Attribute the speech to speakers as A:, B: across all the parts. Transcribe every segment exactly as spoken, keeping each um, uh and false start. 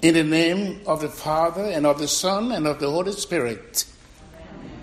A: In the name of the Father, and of the Son, and of the Holy Spirit. Amen.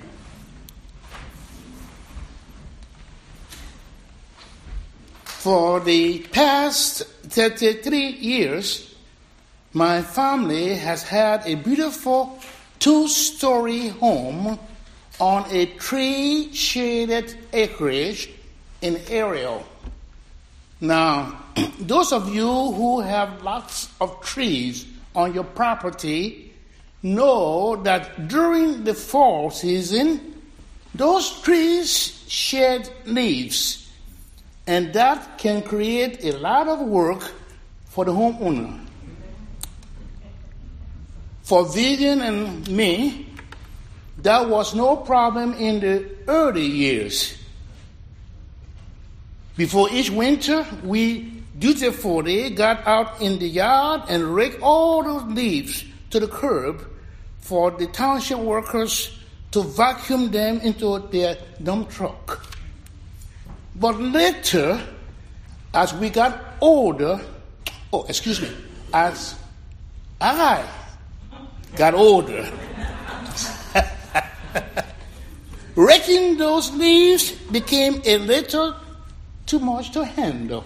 A: For the past thirty-three years, my family has had a beautiful two-story home on a tree-shaded acreage in Ariel. Now, those of you who have lots of trees on your property know that during the fall season, those trees shed leaves, and that can create a lot of work for the homeowner. For Vivian and me, that was no problem in the early years. Before each winter, we dutifully got out in the yard and raked all those leaves to the curb for the township workers to vacuum them into their dump truck. But later, as we got older, oh, excuse me, as I got older, raking those leaves became a little too much to handle.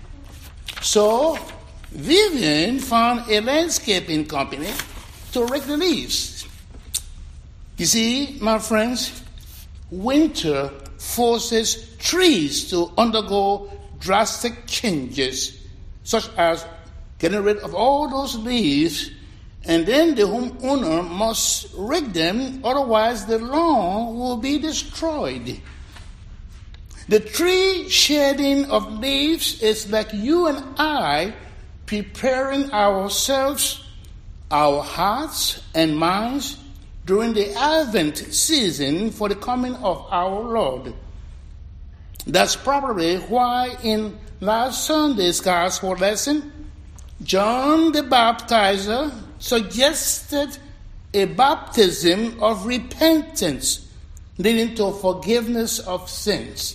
A: So, Vivian found a landscaping company to rake the leaves. You see, my friends, winter forces trees to undergo drastic changes, such as getting rid of all those leaves, and then the homeowner must rake them, otherwise the lawn will be destroyed. The tree shedding of leaves is like you and I preparing ourselves, our hearts and minds during the Advent season for the coming of our Lord. That's probably why in last Sunday's gospel lesson, John the Baptizer suggested a baptism of repentance leading to forgiveness of sins.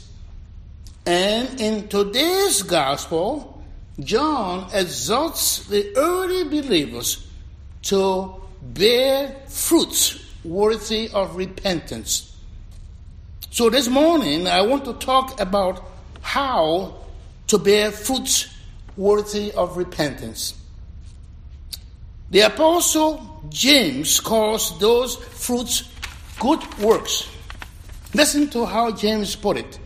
A: And in today's gospel, John exhorts the early believers to bear fruits worthy of repentance. So this morning, I want to talk about how to bear fruits worthy of repentance. The Apostle James calls those fruits good works. Listen to how James put it.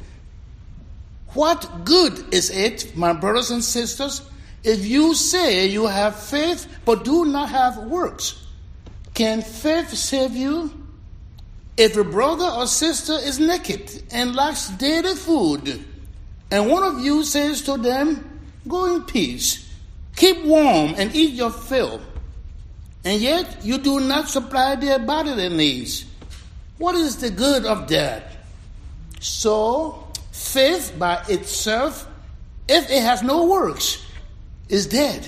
A: What good is it, my brothers and sisters, if you say you have faith but do not have works? Can faith save you? If a brother or sister is naked and lacks daily food, and one of you says to them, go in peace, keep warm and eat your fill, and yet you do not supply their bodily needs, what is the good of that? So, faith by itself, if it has no works, is dead.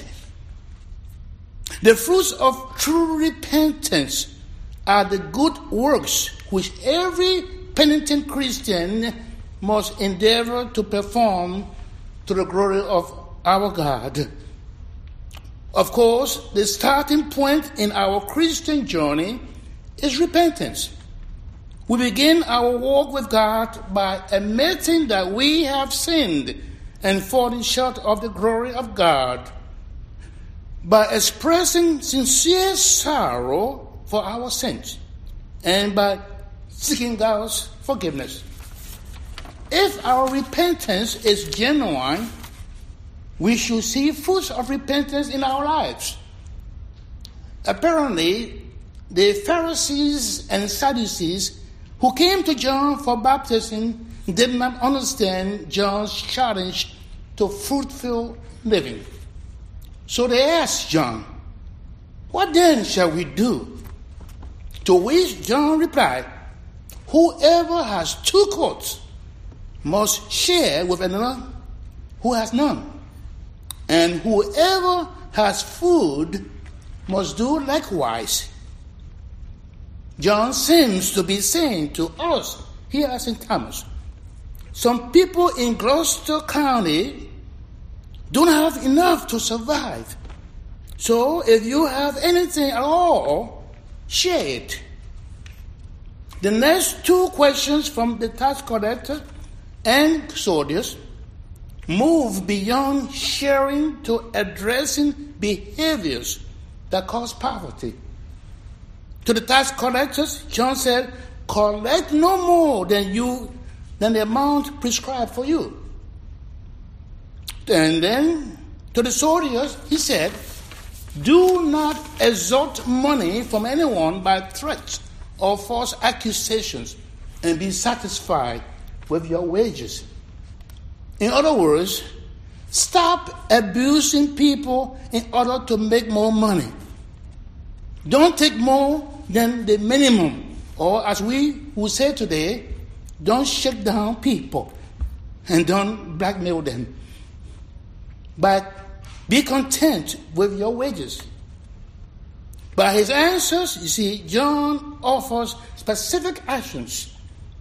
A: The fruits of true repentance are the good works which every penitent Christian must endeavor to perform to the glory of our God. Of course, the starting point in our Christian journey is repentance. We begin our walk with God by admitting that we have sinned and fallen short of the glory of God, by expressing sincere sorrow for our sins, and by seeking God's forgiveness. If our repentance is genuine, we should see fruits of repentance in our lives. Apparently, the Pharisees and Sadducees who came to John for baptism did not understand John's challenge to fruitful living. So they asked John, what then shall we do? To which John replied, whoever has two coats must share with another who has none. And whoever has food must do likewise. John seems to be saying to us here at Saint Thomas, some people in Gloucester County don't have enough to survive. So if you have anything at all, share it. The next two questions from the tax collector and soldiers move beyond sharing to addressing behaviors that cause poverty. To the tax collectors, John said, collect no more than you than the amount prescribed for you. And then to the soldiers, he said, do not extort money from anyone by threats or false accusations, and be satisfied with your wages. In other words, stop abusing people in order to make more money. Don't take more than the minimum, or as we would say today, don't shake down people and don't blackmail them. But be content with your wages. By his answers, you see, John offers specific actions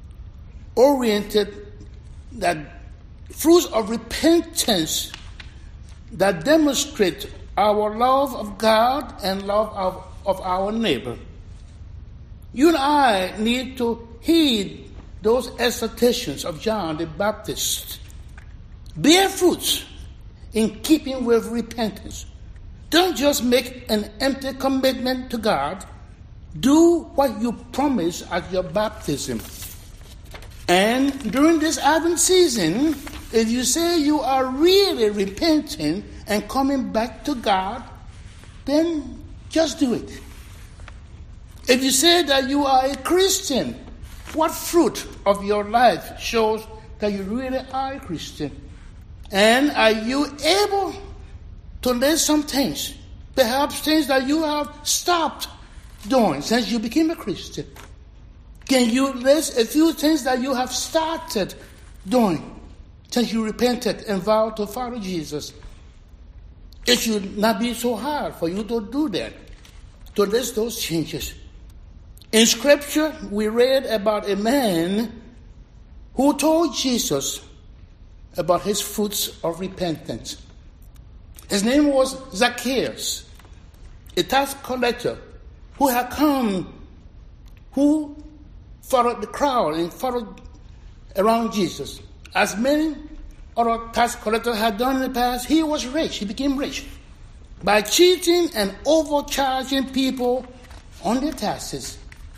A: oriented that fruits of repentance that demonstrate our love of God and love of, of our neighbor. You and I need to heed those exhortations of John the Baptist. Bear fruits in keeping with repentance. Don't just make an empty commitment to God. Do what you promised at your baptism. And during this Advent season, if you say you are really repenting and coming back to God, then just do it. If you say that you are a Christian, what fruit of your life shows that you really are a Christian? And are you able to list some things, perhaps things that you have stopped doing since you became a Christian? Can you list a few things that you have started doing since you repented and vowed to follow Jesus? It should not be so hard for you to do that, to list those changes. In Scripture, we read about a man who told Jesus about his fruits of repentance. His name was Zacchaeus, a tax collector who had come, who followed the crowd and followed around Jesus. As many other tax collectors had done in the past, he was rich. He became rich by cheating and overcharging people on their taxes.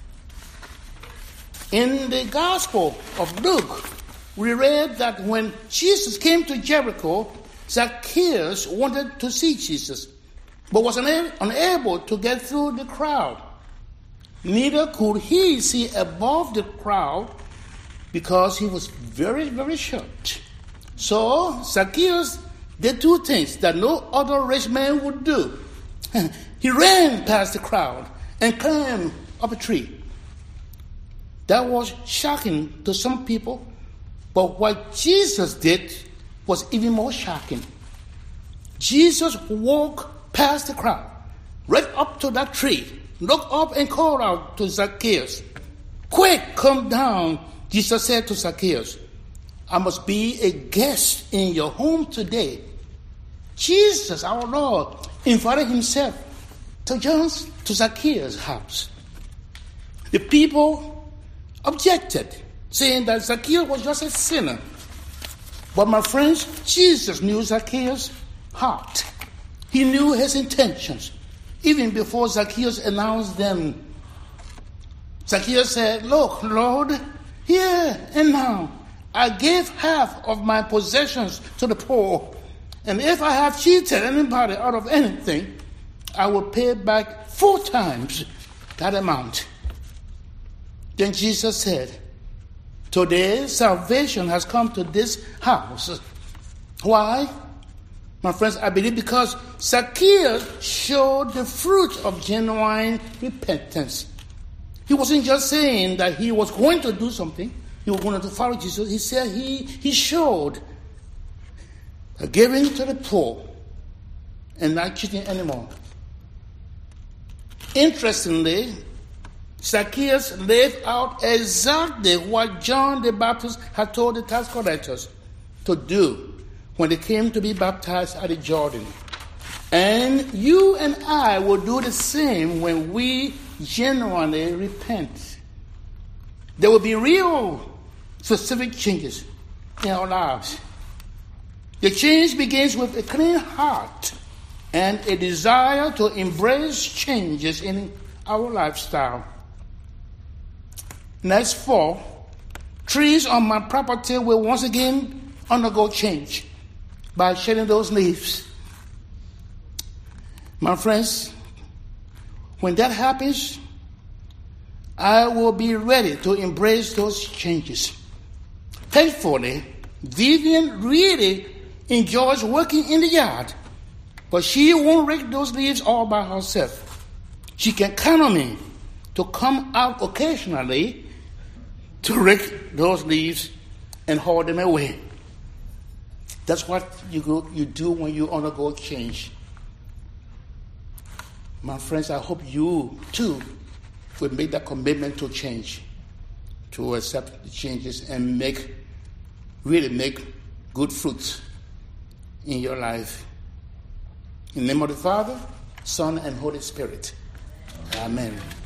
A: In the Gospel of Luke, we read that when Jesus came to Jericho, Zacchaeus wanted to see Jesus, but was una- unable to get through the crowd. Neither could he see above the crowd because he was very, very short. So Zacchaeus did two things that no other rich man would do. He ran past the crowd and climbed up a tree. That was shocking to some people, but what Jesus did was even more shocking. Jesus walked past the crowd, right up to that tree, looked up and called out to Zacchaeus. "Quick, come down," Jesus said to Zacchaeus. "I must be a guest in your home today." Jesus, our Lord, invited himself to John's, to Zacchaeus' house. The people objected, saying that Zacchaeus was just a sinner. But my friends, Jesus knew Zacchaeus' heart. He knew his intentions. Even before Zacchaeus announced them, Zacchaeus said, "Look, Lord, here and now, I gave half of my possessions to the poor. And if I have cheated anybody out of anything, I will pay back four times that amount." Then Jesus said, "Today salvation has come to this house." Why? My friends, I believe because Zacchaeus showed the fruit of genuine repentance. He wasn't just saying that he was going to do something, he was going to follow Jesus. He said he, he showed giving to the poor and not cheating anymore. Interestingly, Zacchaeus lived out exactly what John the Baptist had told the tax collectors to do when they came to be baptized at the Jordan. And you and I will do the same when we genuinely repent. There will be real, specific changes in our lives. The change begins with a clean heart and a desire to embrace changes in our lifestyle. Next fall, trees on my property will once again undergo change by shedding those leaves. My friends, when that happens, I will be ready to embrace those changes. Thankfully, Vivian really enjoys working in the yard, but she won't rake those leaves all by herself. She can count on me to come out occasionally to rake those leaves and haul them away. That's what you go, you do when you undergo change. My friends, I hope you too will make that commitment to change, to accept the changes and make, really make good fruits in your life. In the name of the Father, Son, and Holy Spirit. Amen.